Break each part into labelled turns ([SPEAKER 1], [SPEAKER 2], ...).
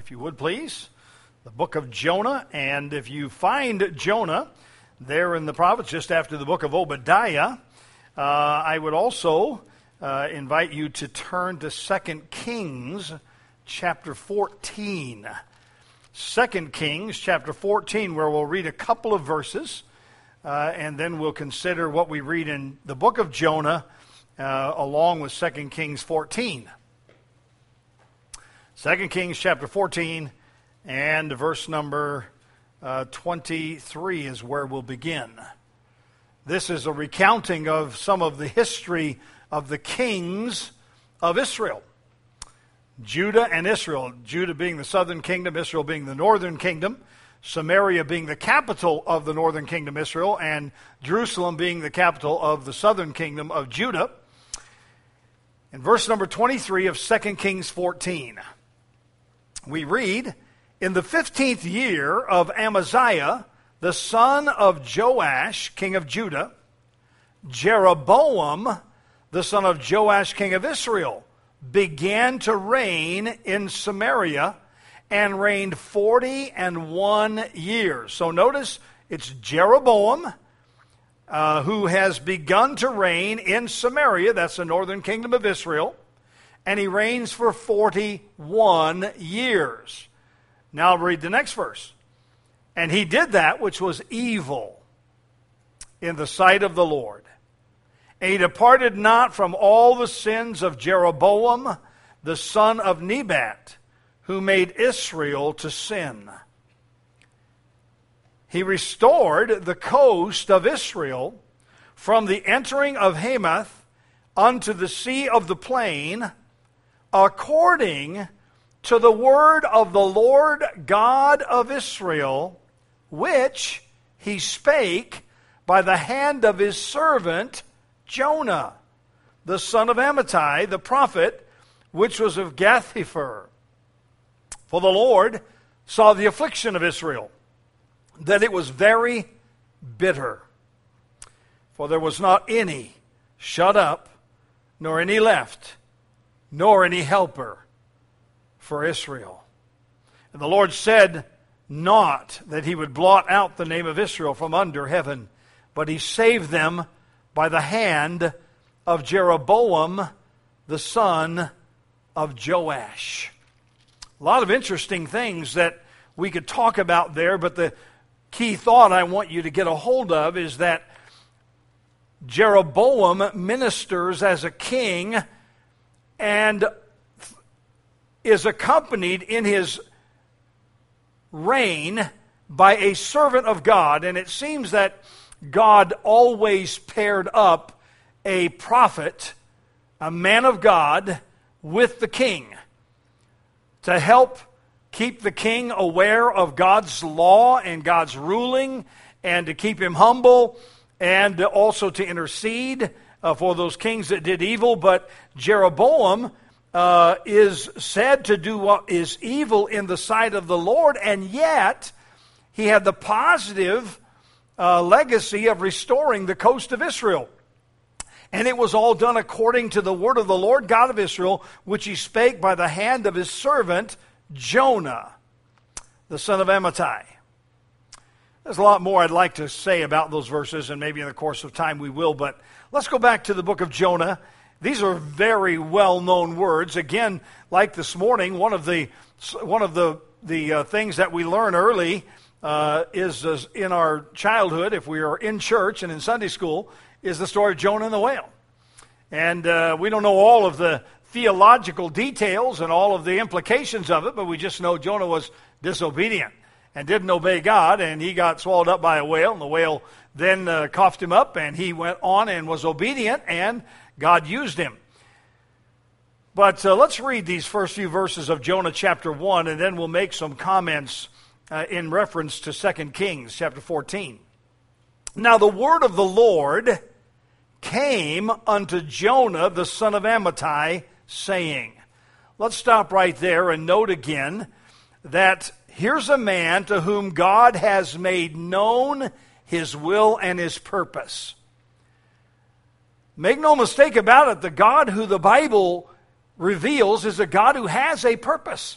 [SPEAKER 1] if you would please, the book of Jonah. And if you find Jonah there in the prophets just after the book of Obadiah, I would also invite you to turn to 2 Kings chapter 14. 2 Kings chapter 14, where we'll read a couple of verses, and then we'll consider what we read in the book of Jonah along with 2 Kings 14. 2 Kings chapter 14 and verse number 23 is where we'll begin. This is a recounting of some of the history of the kings of Israel. Judah and Israel. Judah being the southern kingdom, Israel being the northern kingdom, Samaria being the capital of the northern kingdom, Israel, and Jerusalem being the capital of the southern kingdom of Judah. In verse number 23 of 2 Kings 14, we read, "In the 15th year of Amaziah, the son of Joash, king of Judah, Jeroboam, the son of Joash, king of Israel, began to reign in Samaria and reigned 41 years." So notice it's Jeroboam who has begun to reign in Samaria, that's the northern kingdom of Israel, and he reigns for 41 years. Now read the next verse. "And he did that which was evil in the sight of the Lord. And he departed not from all the sins of Jeroboam, the son of Nebat, who made Israel to sin. He restored the coast of Israel from the entering of Hamath unto the sea of the plain, according to the word of the Lord God of Israel, which he spake by the hand of his servant Jonah, the son of Amittai, the prophet, which was of Gath-hepher. For the Lord saw the affliction of Israel, that it was very bitter. For there was not any shut up, nor any left, nor any helper for Israel. And the Lord said not that he would blot out the name of Israel from under heaven, but he saved them by the hand of Jeroboam, the son of Joash." A lot of interesting things that we could talk about there, but the key thought I want you to get a hold of is that Jeroboam ministers as a king and is accompanied in his reign by a servant of God. And it seems that God always paired up a prophet, a man of God, with the king to help keep the king aware of God's law and God's ruling, and to keep him humble, and also to intercede for those kings that did evil. But Jeroboam is said to do what is evil in the sight of the Lord, and yet he had the positive legacy of restoring the coast of Israel. And it was all done according to the word of the Lord God of Israel, which he spake by the hand of his servant Jonah, the son of Amittai. There's a lot more I'd like to say about those verses, and maybe in the course of time we will, but let's go back to the book of Jonah. These are very well-known words. Again, like this morning, one of the things that we learn early is in our childhood, if we are in church and in Sunday school, is the story of Jonah and the whale. And we don't know all of the theological details and all of the implications of it, but we just know Jonah was disobedient and didn't obey God, and he got swallowed up by a whale, and the whale then coughed him up, and he went on and was obedient, and God used him. But let's read these first few verses of Jonah chapter 1, and then we'll make some comments in reference to 2 Kings chapter 14. "Now the word of the Lord came unto Jonah, the son of Amittai, saying." Let's stop right there and note again that here's a man to whom God has made known his will and his purpose. Make no mistake about it, the God who the Bible reveals is a God who has a purpose,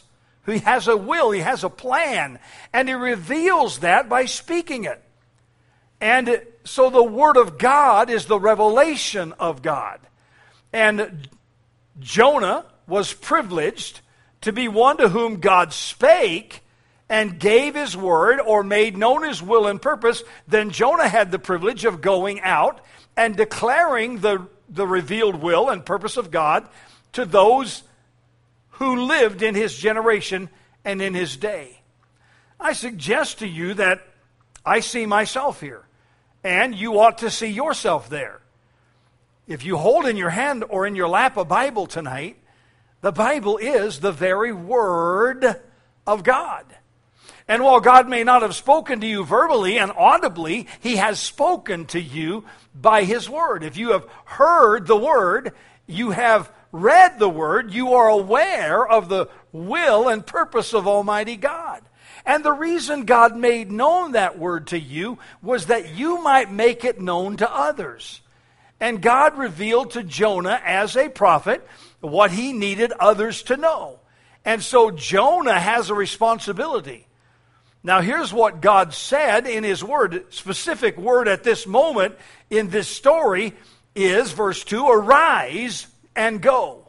[SPEAKER 1] He has a will, he has a plan, and he reveals that by speaking it. And so the Word of God is the revelation of God. And Jonah was privileged to be one to whom God spake and gave his word or made known his will and purpose. Then Jonah had the privilege of going out and declaring the revealed will and purpose of God to those who lived in his generation and in his day. I suggest to you that I see myself here, and you ought to see yourself there. If you hold in your hand or in your lap a Bible tonight, the Bible is the very Word of God. And while God may not have spoken to you verbally and audibly, He has spoken to you by His Word. If you have heard the Word, you have read the Word, you are aware of the will and purpose of Almighty God. And the reason God made known that Word to you was that you might make it known to others. And God revealed to Jonah as a prophet what he needed others to know. And so Jonah has a responsibility. Now here's what God said in His Word. Specific word at this moment in this story is, verse 2, arise and go.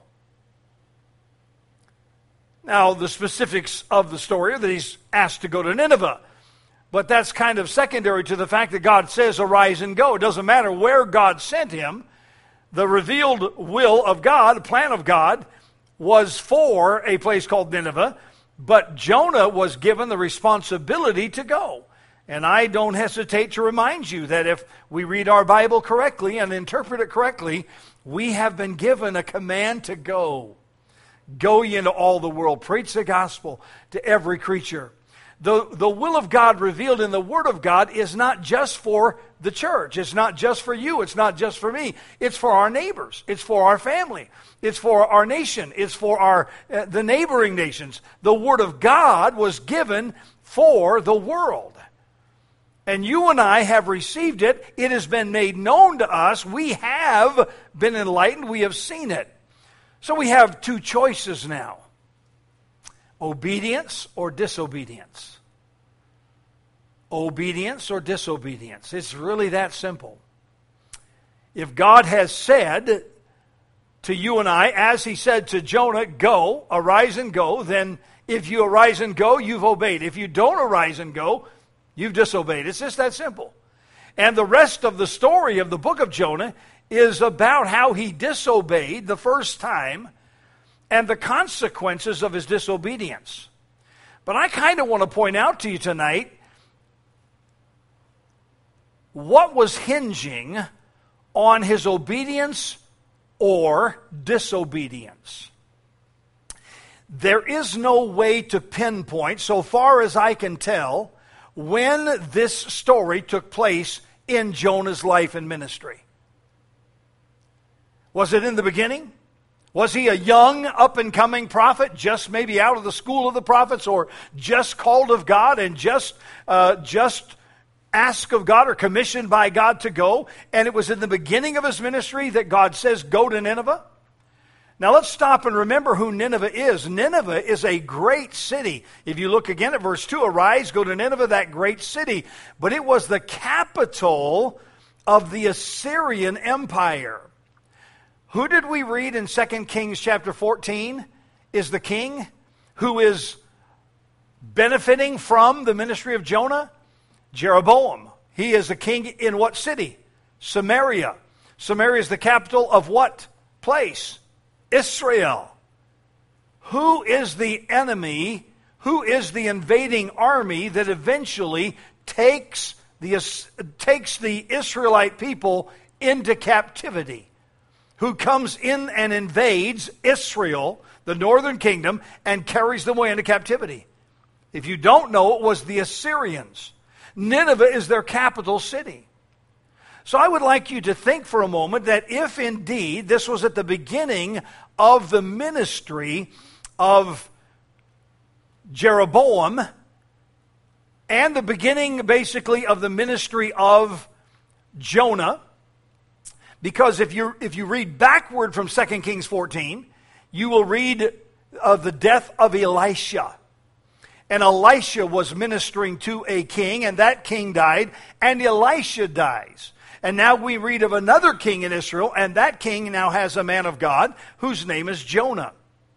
[SPEAKER 1] Now the specifics of the story are that he's asked to go to Nineveh. But that's kind of secondary to the fact that God says arise and go. It doesn't matter where God sent him. The revealed will of God, the plan of God, was for a place called Nineveh. But Jonah was given the responsibility to go. And I don't hesitate to remind you that if we read our Bible correctly and interpret it correctly, we have been given a command to go. Go ye into all the world. Preach the gospel to every creature. The will of God revealed in the Word of God is not just for the church. It's not just for you. It's not just for me. It's for our neighbors. It's for our family. It's for our nation. It's for the neighboring nations. The Word of God was given for the world. And you and I have received it. It has been made known to us. We have been enlightened. We have seen it. So we have two choices now. Obedience or disobedience. Obedience or disobedience. It's really that simple. If God has said to you and I, as He said to Jonah, go, arise and go, then if you arise and go, you've obeyed. If you don't arise and go, you've disobeyed. It's just that simple. And the rest of the story of the book of Jonah is about how he disobeyed the first time and the consequences of his disobedience. But I kind of want to point out to you tonight what was hinging on his obedience or disobedience. There is no way to pinpoint, so far as I can tell, when this story took place in Jonah's life and ministry. Was it in the beginning? Was he a young, up-and-coming prophet, just maybe out of the school of the prophets, or just called of God and just asked of God or commissioned by God to go? And it was in the beginning of his ministry that God says, go to Nineveh? Now let's stop and remember who Nineveh is. Nineveh is a great city. If you look again at verse 2, arise, go to Nineveh, that great city. But it was the capital of the Assyrian Empire. Who did we read in 2 Kings chapter 14 is the king who is benefiting from the ministry of Jonah? Jeroboam. He is the king in what city? Samaria. Samaria is the capital of what place? Israel. Who is the enemy? Who is the invading army that eventually takes the Israelite people into captivity? Who comes in and invades Israel, the northern kingdom, and carries them away into captivity? If you don't know, it was the Assyrians. Nineveh is their capital city. So I would like you to think for a moment that if indeed this was at the beginning of the ministry of Jeroboam and the beginning basically of the ministry of Jonah, because if you read backward from 2 Kings 14, you will read of the death of Elisha. And Elisha was ministering to a king, and that king died, and Elisha dies. And now we read of another king in Israel, and that king now has a man of God whose name is Jonah.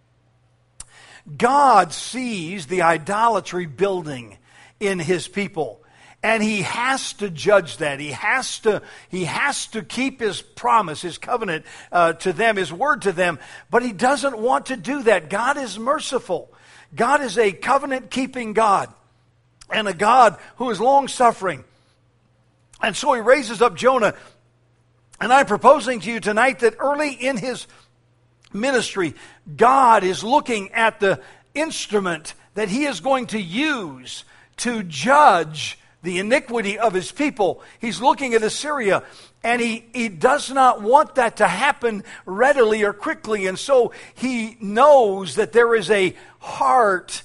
[SPEAKER 1] God sees the idolatry building in his people, and he has to judge that. He has to keep his promise, his covenant to them, his word to them, but he doesn't want to do that. God is merciful. God is a covenant-keeping God and a God who is long-suffering. And so he raises up Jonah. And I'm proposing to you tonight that early in his ministry, God is looking at the instrument that he is going to use to judge the iniquity of his people. He's looking at Assyria, and he does not want that to happen readily or quickly. And so he knows that there is a heart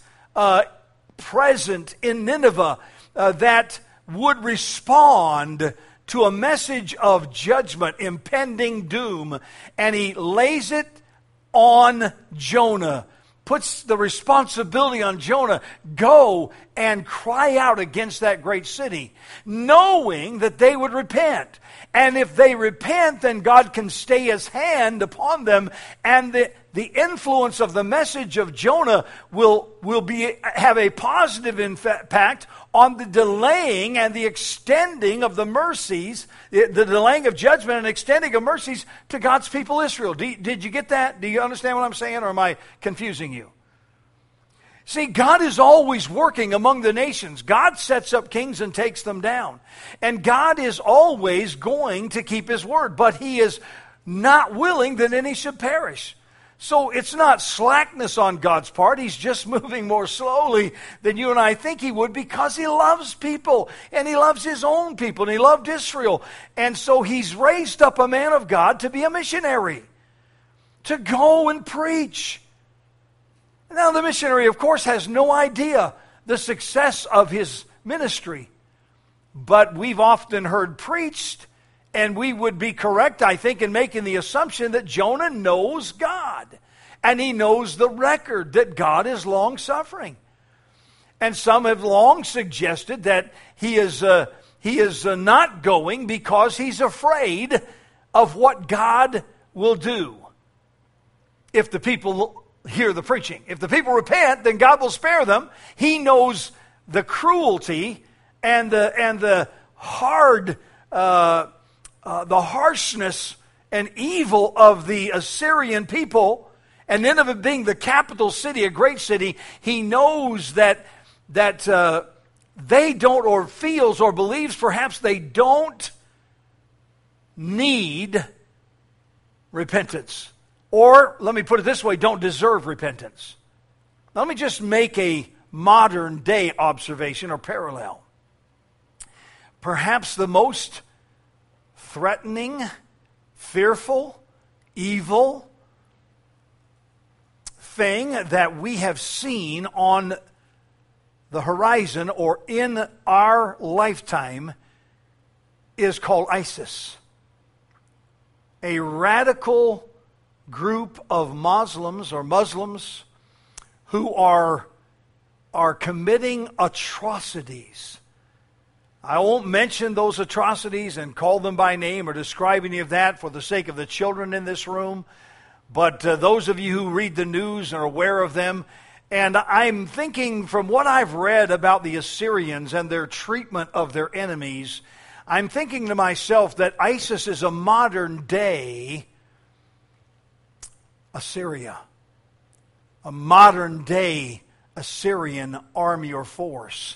[SPEAKER 1] present in Nineveh that would respond to a message of judgment, impending doom. And he lays it on Jonah, puts the responsibility on Jonah. Go and cry out against that great city, knowing that they would repent. And if they repent, then God can stay his hand upon them, and the influence of the message of Jonah will have a positive impact on the delaying and the extending of the mercies, the delaying of judgment and extending of mercies to God's people Israel. Did you get that? Do you understand what I'm saying, or am I confusing you? See, God is always working among the nations. God sets up kings and takes them down. And God is always going to keep his word, but he is not willing that any should perish. So it's not slackness on God's part. He's just moving more slowly than you and I think he would, because he loves people, and he loves his own people, and he loved Israel. And so he's raised up a man of God to be a missionary, to go and preach. Now, the missionary, of course, has no idea the success of his ministry. But we've often heard preached, and we would be correct, I think, in making the assumption that Jonah knows God. And he knows the record that God is long-suffering. And some have long suggested that he is not going because he's afraid of what God will do if the people hear the preaching. If the people repent, then God will spare them. He knows the cruelty and the harshness and evil of the Assyrian people, and Nineveh being the capital city, a great city. He knows that they don't, or feels or believes perhaps they don't need repentance. Or, let me put it this way, don't deserve repentance. Let me just make a modern day observation or parallel. Perhaps the most threatening, fearful, evil thing that we have seen on the horizon or in our lifetime is called ISIS. A radical group of Muslims who are committing atrocities. I won't mention those atrocities and call them by name or describe any of that for the sake of the children in this room, but those of you who read the news and are aware of them. And I'm thinking, from what I've read about the Assyrians and their treatment of their enemies, I'm thinking to myself that ISIS is a modern day Assyria, a modern day Assyrian army or force,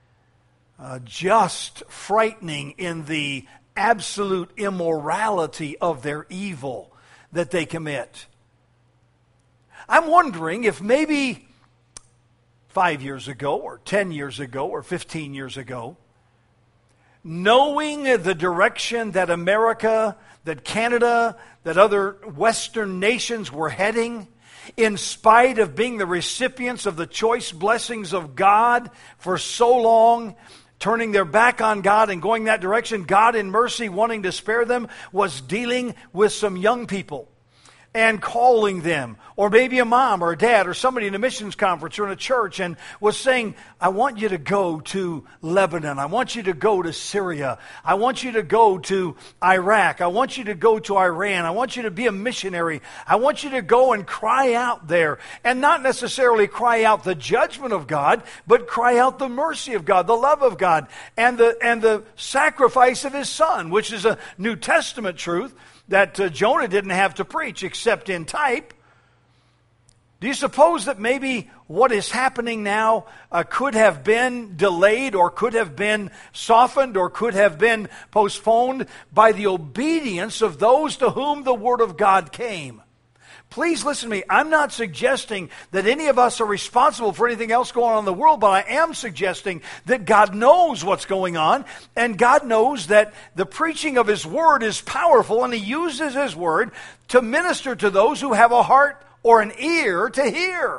[SPEAKER 1] just frightening in the absolute immorality of their evil that they commit. I'm wondering if maybe 5 years ago or 10 years ago or 15 years ago, knowing the direction that America, that Canada, that other Western nations were heading, in spite of being the recipients of the choice blessings of God for so long, turning their back on God and going that direction, God in mercy, wanting to spare them, was dealing with some young people and calling them, or maybe a mom or a dad or somebody in a missions conference or in a church and was saying, I want you to go to Lebanon. I want you to go to Syria. I want you to go to Iraq. I want you to go to Iran. I want you to be a missionary. I want you to go and cry out there, and not necessarily cry out the judgment of God, but cry out the mercy of God, the love of God, and the sacrifice of His Son, which is a New Testament truth that Jonah didn't have to preach except in type. Do you suppose that maybe what is happening now could have been delayed, or could have been softened, or could have been postponed by the obedience of those to whom the Word of God came? Please listen to me. I'm not suggesting that any of us are responsible for anything else going on in the world, but I am suggesting that God knows what's going on, and God knows that the preaching of His Word is powerful, and He uses His Word to minister to those who have a heart or an ear to hear.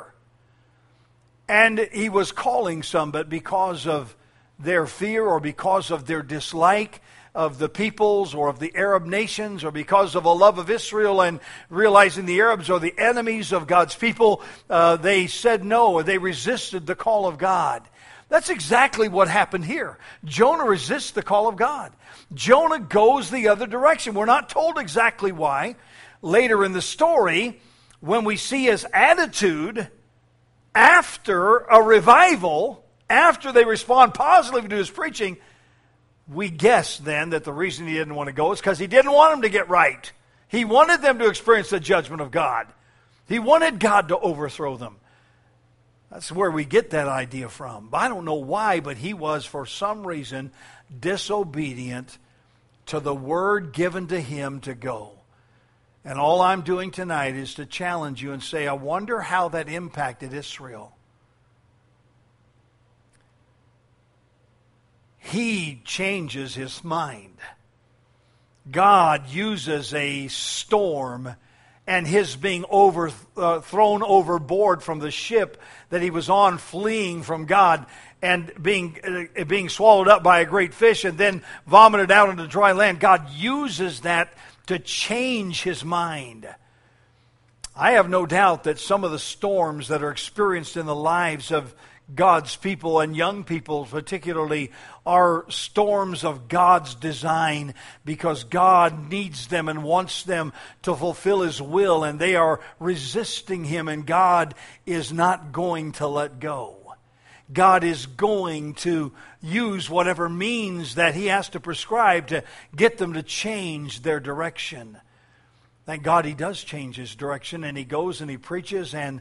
[SPEAKER 1] And He was calling some, but because of their fear or because of their dislike of the peoples or of the Arab nations, or because of a love of Israel and realizing the Arabs are the enemies of God's people, they said no, or they resisted the call of God. That's exactly what happened here. Jonah resists the call of God. Jonah goes the other direction. We're not told exactly why. Later in the story, when we see his attitude after a revival, after they respond positively to his preaching, we guess then that the reason he didn't want to go is because he didn't want them to get right. He wanted them to experience the judgment of God. He wanted God to overthrow them. That's where we get that idea from. I don't know why, but he was, for some reason, disobedient to the word given to him to go. And all I'm doing tonight is to challenge you and say, I wonder how that impacted Israel. He changes his mind. God uses a storm and his being thrown overboard from the ship that he was on, fleeing from God, and being swallowed up by a great fish and then vomited out into dry land. God uses that to change his mind. I have no doubt that some of the storms that are experienced in the lives of God's people, and young people particularly, are storms of God's design, because God needs them and wants them to fulfill His will, and they are resisting Him, and God is not going to let go. God is going to use whatever means that He has to prescribe to get them to change their direction. Thank God He does change His direction, and He goes and He preaches, and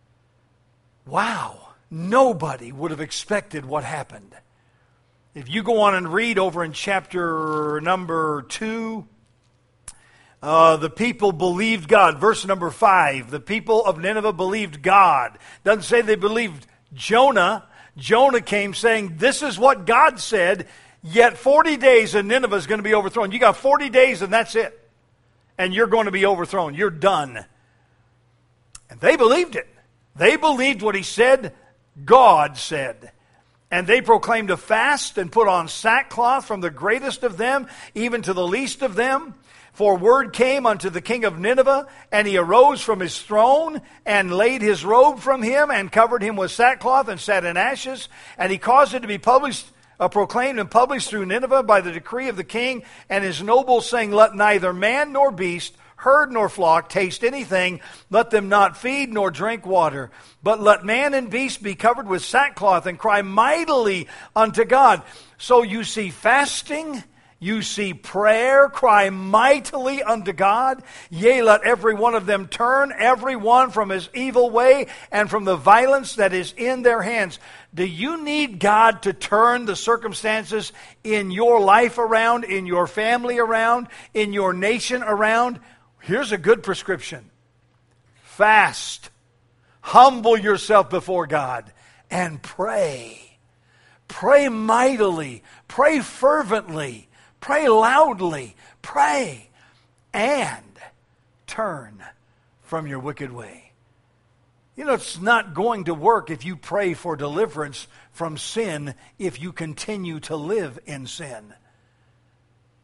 [SPEAKER 1] wow! Nobody would have expected what happened. If you go on and read over in chapter number 2, the people believed God. Verse number 5, the people of Nineveh believed God. Doesn't say they believed Jonah. Jonah came saying, this is what God said, yet 40 days and Nineveh is going to be overthrown. You got 40 days and that's it. And you're going to be overthrown. You're done. And they believed it. They believed what he said, God said. And they proclaimed a fast and put on sackcloth, from the greatest of them even to the least of them. For word came unto the king of Nineveh, and he arose from his throne and laid his robe from him and covered him with sackcloth and sat in ashes. And he caused it to be proclaimed and published through Nineveh by the decree of the king and his nobles, saying, let neither man nor beast, herd nor flock taste anything, let them not feed nor drink water, but let man and beast be covered with sackcloth and cry mightily unto God. So you see fasting, you see prayer, cry mightily unto God. Yea, let every one of them turn, every one from his evil way and from the violence that is in their hands. Do you need God to turn the circumstances in your life around, in your family around, in your nation around? Here's a good prescription. Fast. Humble yourself before God and pray. Pray mightily. Pray fervently. Pray loudly. Pray and turn from your wicked way. You know, it's not going to work if you pray for deliverance from sin if you continue to live in sin.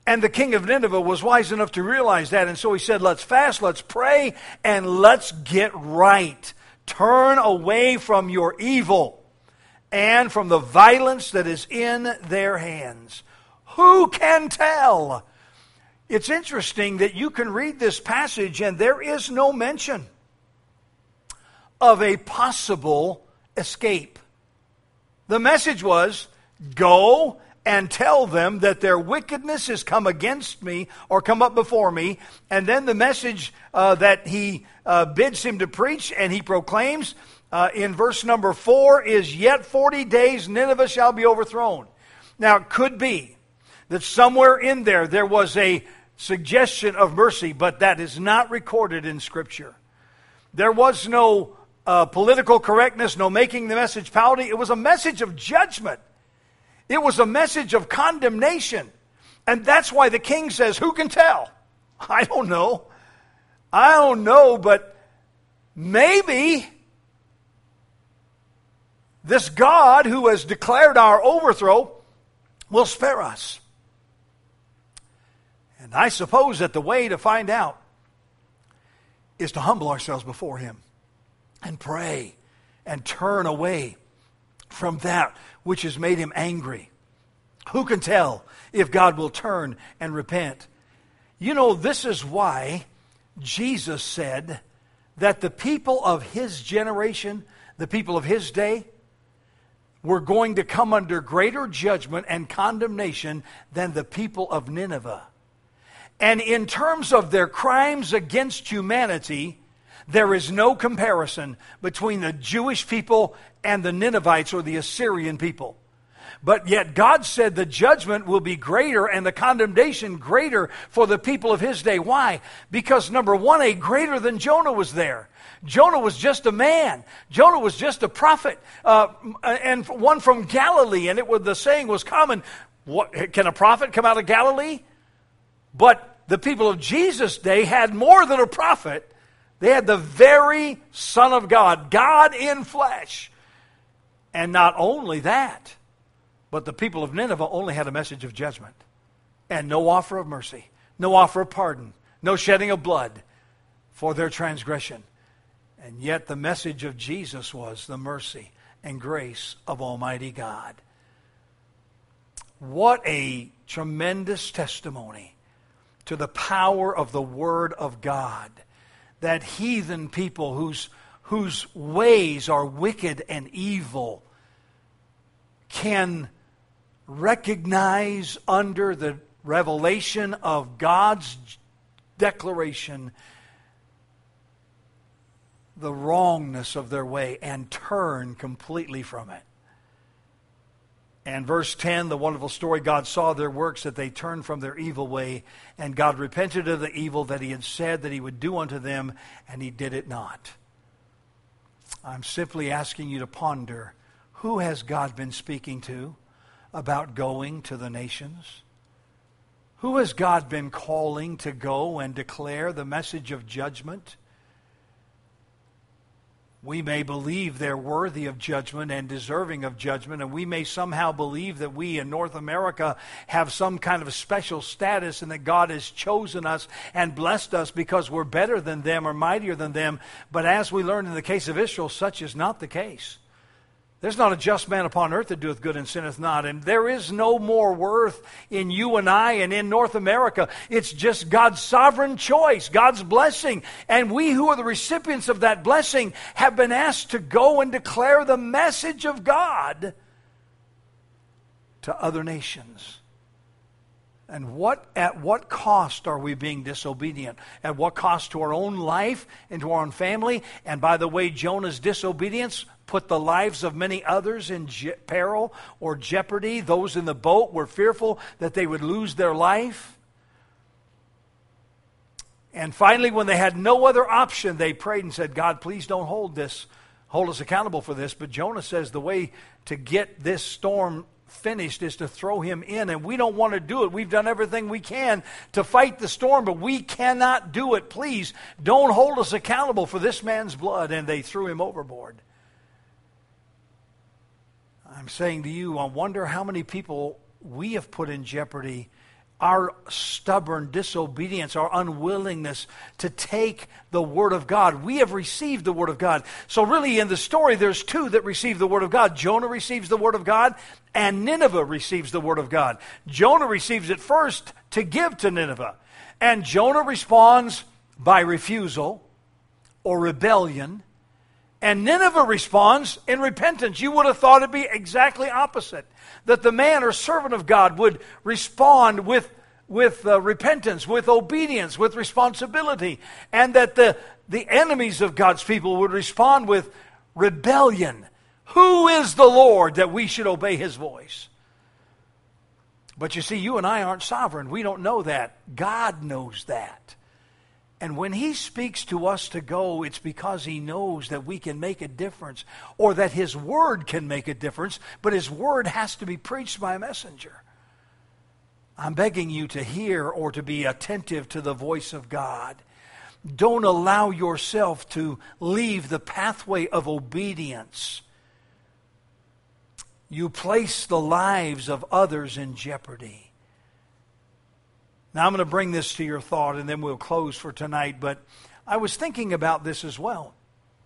[SPEAKER 1] And the king of Nineveh was wise enough to realize that. And so he said, let's fast, let's pray, and let's get right. Turn away from your evil and from the violence that is in their hands. Who can tell? It's interesting that you can read this passage and there is no mention of a possible escape. The message was, go and tell them that their wickedness has come against me or come up before me. And then the message that he bids him to preach and he proclaims in verse number 4 is, yet 40 days Nineveh shall be overthrown. Now it could be that somewhere in there was a suggestion of mercy, but that is not recorded in Scripture. There was no political correctness, no making the message pouty. It was a message of judgment. It was a message of condemnation. And that's why the king says, who can tell? I don't know. But maybe this God who has declared our overthrow will spare us. And I suppose that the way to find out is to humble ourselves before him and pray and turn away from that which has made him angry. Who can tell if God will turn and repent? You know, this is why Jesus said that the people of his generation, the people of his day, were going to come under greater judgment and condemnation than the people of Nineveh. And in terms of their crimes against humanity, there is no comparison between the Jewish people and the Ninevites or the Assyrian people. But yet God said the judgment will be greater and the condemnation greater for the people of his day. Why? Because number one, a greater than Jonah was there. Jonah was just a man. Jonah was just a prophet, and one from Galilee. And the saying was common, can a prophet come out of Galilee? But the people of Jesus' day had more than a prophet. They had the very Son of God, God in flesh. And not only that, but the people of Nineveh only had a message of judgment and no offer of mercy, no offer of pardon, no shedding of blood for their transgression. And yet the message of Jesus was the mercy and grace of Almighty God. What a tremendous testimony to the power of the Word of God, that heathen people whose ways are wicked and evil can recognize under the revelation of God's declaration the wrongness of their way and turn completely from it. And verse 10, the wonderful story, God saw their works, that they turned from their evil way, and God repented of the evil that he had said that he would do unto them, and he did it not. I'm simply asking you to ponder, who has God been speaking to about going to the nations? Who has God been calling to go and declare the message of judgment? We may believe they're worthy of judgment and deserving of judgment, and we may somehow believe that we in North America have some kind of special status and that God has chosen us and blessed us because we're better than them or mightier than them. But as we learned in the case of Israel, such is not the case. There's not a just man upon earth that doeth good and sinneth not. And there is no more worth in you and I and in North America. It's just God's sovereign choice, God's blessing. And we who are the recipients of that blessing have been asked to go and declare the message of God to other nations. And at what cost are we being disobedient? At what cost to our own life and to our own family? And by the way, Jonah's disobedience put the lives of many others in peril or jeopardy. Those in the boat were fearful that they would lose their life. And finally, when they had no other option, they prayed and said, God, please don't hold us accountable for this. But Jonah says the way to get this storm finished is to throw him in, and we don't want to do it. We've done everything we can to fight the storm, but we cannot do it. Please don't hold us accountable for this man's blood. And they threw him overboard. I'm saying to you, I wonder how many people we have put in jeopardy our stubborn disobedience, our unwillingness to take the Word of God. We have received the Word of God. So really in the story, there's two that receive the Word of God. Jonah receives the Word of God, and Nineveh receives the Word of God. Jonah receives it first to give to Nineveh. And Jonah responds by refusal or rebellion. And Nineveh responds in repentance. You would have thought it'd be exactly opposite. That the man or servant of God would respond with repentance, with obedience, with responsibility. And that the enemies of God's people would respond with rebellion. Who is the Lord that we should obey His voice? But you see, you and I aren't sovereign. We don't know that. God knows that. And when He speaks to us to go, it's because He knows that we can make a difference, or that His Word can make a difference, but His Word has to be preached by a messenger. I'm begging you to hear or to be attentive to the voice of God. Don't allow yourself to leave the pathway of obedience. You place the lives of others in jeopardy. Now I'm going to bring this to your thought and then we'll close for tonight, but I was thinking about this as well.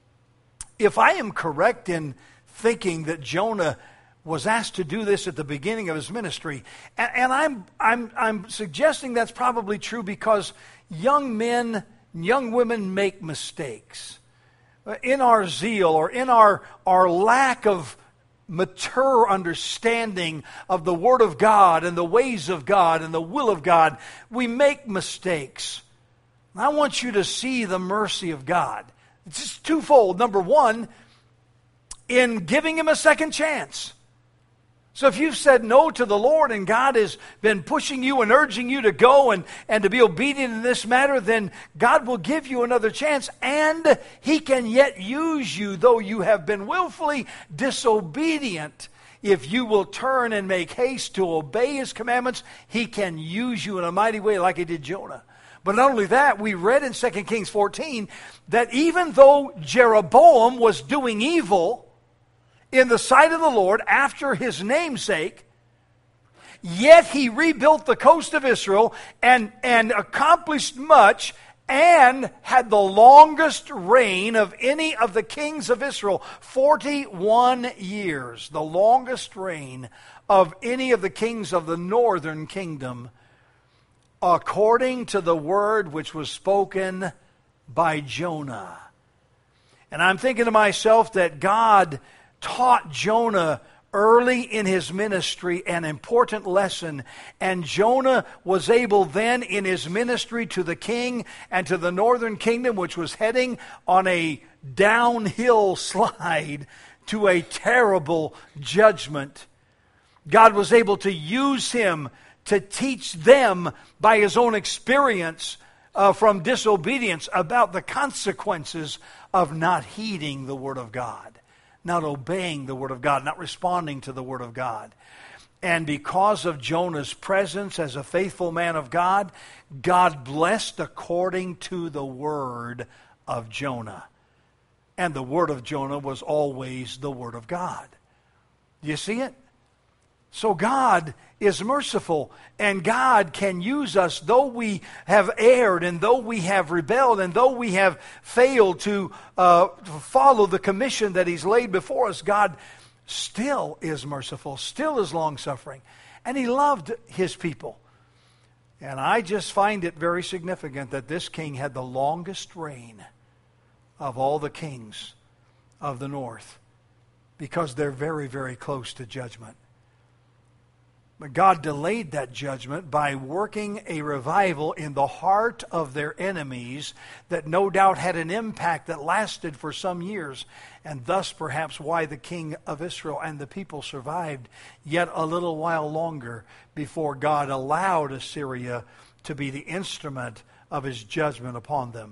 [SPEAKER 1] If I am correct in thinking that Jonah was asked to do this at the beginning of his ministry, and I'm suggesting that's probably true because young men, young women make mistakes. In our zeal or in our lack of mature understanding of the Word of God and the ways of God and the will of God, we make mistakes. And I want you to see the mercy of God. It's just twofold. Number one, in giving Him a second chance. So if you've said no to the Lord and God has been pushing you and urging you to go and to be obedient in this matter, then God will give you another chance, and He can yet use you, though you have been willfully disobedient. If you will turn and make haste to obey His commandments, He can use you in a mighty way like He did Jonah. But not only that, we read in 2 Kings 14 that even though Jeroboam was doing evil in the sight of the Lord after his namesake, yet he rebuilt the coast of Israel and accomplished much and had the longest reign of any of the kings of Israel, 41 years. The longest reign of any of the kings of the northern kingdom, according to the word which was spoken by Jonah. And I'm thinking to myself that God taught Jonah early in his ministry an important lesson, and Jonah was able then in his ministry to the king and to the northern kingdom, which was heading on a downhill slide to a terrible judgment. God was able to use him to teach them by his own experience from disobedience about the consequences of not heeding the Word of God. Not obeying the Word of God, not responding to the Word of God. And because of Jonah's presence as a faithful man of God, God blessed according to the word of Jonah. And the word of Jonah was always the Word of God. Do you see it? So God is merciful, and God can use us though we have erred and though we have rebelled and though we have failed to follow the commission that He's laid before us. God still is merciful, still is long-suffering, and He loved His people. And I just find it very significant that this king had the longest reign of all the kings of the north, because they're very, very close to judgment. But God delayed that judgment by working a revival in the heart of their enemies that no doubt had an impact that lasted for some years, and thus perhaps why the king of Israel and the people survived yet a little while longer before God allowed Assyria to be the instrument of His judgment upon them.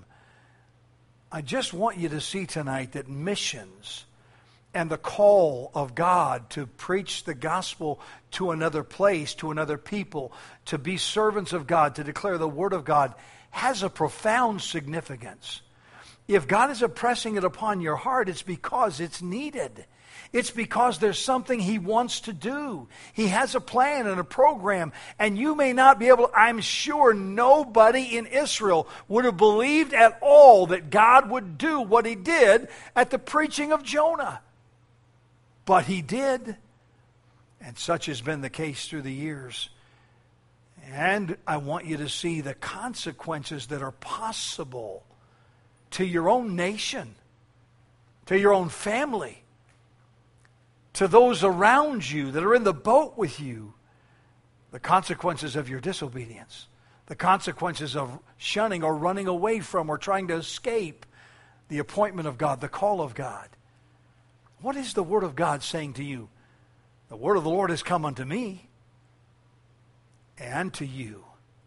[SPEAKER 1] I just want you to see tonight that missions and the call of God to preach the gospel to another place, to another people, to be servants of God, to declare the Word of God, has a profound significance. If God is impressing it upon your heart, it's because it's needed. It's because there's something he wants to do. He has a plan and a program, and you may not be able to. I'm sure nobody in Israel would have believed at all that God would do what he did at the preaching of Jonah. But he did, and such has been the case through the years. And I want you to see the consequences that are possible to your own nation, to your own family, to those around you that are in the boat with you. The consequences of your disobedience, the consequences of shunning or running away from or trying to escape the appointment of God, the call of God. What is the Word of God saying to you? The word of the Lord has come unto me and to you,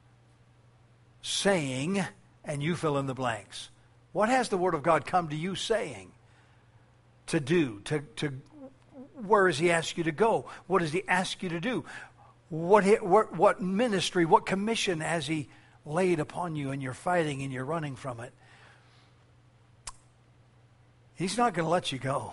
[SPEAKER 1] saying, and you fill in the blanks. What has the Word of God come to you saying? To do, where has he asked you to go? What does he ask you to do? What ministry, what commission has he laid upon you, and you're fighting and you're running from it? He's not going to let you go.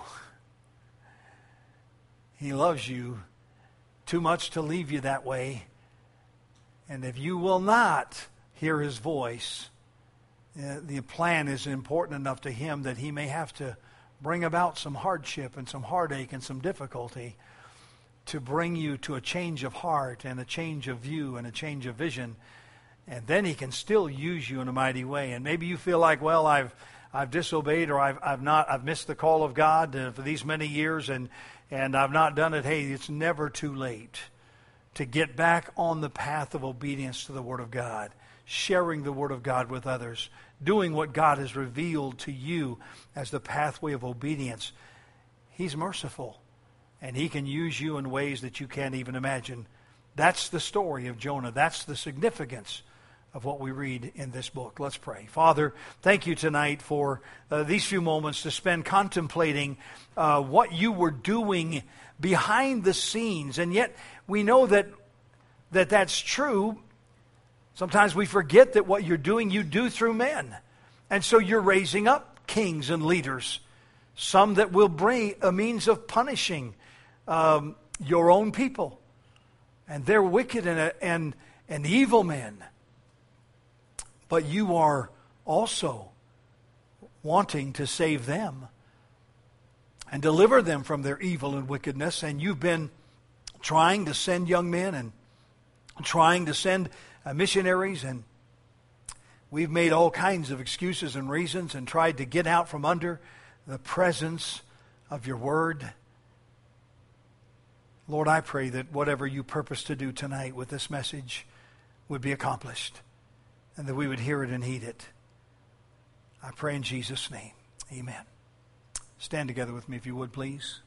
[SPEAKER 1] He loves you too much to leave you that way. And if you will not hear his voice, the plan is important enough to him that he may have to bring about some hardship and some heartache and some difficulty to bring you to a change of heart and a change of view and a change of vision. And then he can still use you in a mighty way. And maybe you feel like, well, I've disobeyed, or I've missed the call of God for these many years, and I've not done it. Hey, it's never too late to get back on the path of obedience to the Word of God, sharing the Word of God with others, doing what God has revealed to you as the pathway of obedience. He's merciful, and he can use you in ways that you can't even imagine. That's the story of Jonah. That's the significance of what we read in this book. Let's pray. Father, thank you tonight for these few moments to spend contemplating what you were doing behind the scenes. And yet we know that's true. Sometimes we forget that what you're doing, you do through men. And so you're raising up kings and leaders, some that will bring a means of punishing your own people. And they're wicked and evil men. But you are also wanting to save them and deliver them from their evil and wickedness. And you've been trying to send young men and trying to send missionaries, and we've made all kinds of excuses and reasons and tried to get out from under the presence of your word. Lord, I pray that whatever you purpose to do tonight with this message would be accomplished, and that we would hear it and heed it. I pray in Jesus' name. Amen. Stand together with me if you would, please.